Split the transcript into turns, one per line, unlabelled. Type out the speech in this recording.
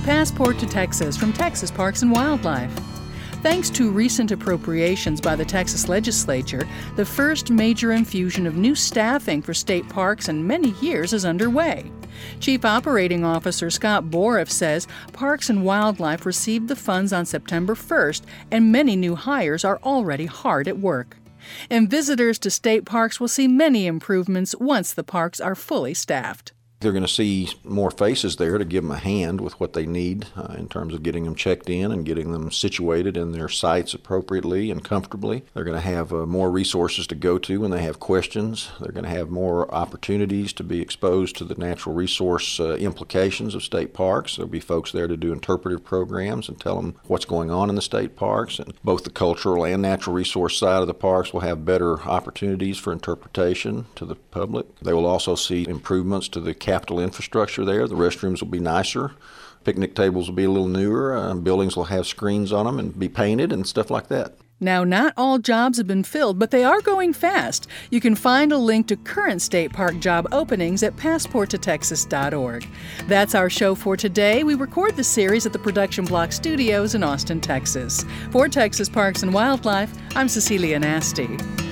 Passport to Texas from Texas Parks and Wildlife. Thanks to recent appropriations by the Texas legislature, the first major infusion of new staffing for state parks in many years is underway. Chief Operating Officer Scott Boroff says Parks and Wildlife received the funds on September 1st, and many new hires are already hard at work. And visitors to state parks will see many improvements once the parks are fully staffed.
They're going to see more faces there to give them a hand with what they need in terms of getting them checked in and getting them situated in their sites appropriately and comfortably. They're going to have more resources to go to when they have questions. They're going to have more opportunities to be exposed to the natural resource implications of state parks. There'll be folks there to do interpretive programs and tell them what's going on in the state parks. And both the cultural and natural resource side of the parks will have better opportunities for interpretation to the public. They will also see improvements to the capital infrastructure there. The restrooms will be nicer. Picnic tables will be a little newer. Buildings will have screens on them and be painted and stuff like that.
Now, not all jobs have been filled, but they are going fast. You can find a link to current state park job openings at passporttotexas.org. That's our show for today. We record the series at the Production Block Studios in Austin, Texas. For Texas Parks and Wildlife, I'm Cecilia Nasty.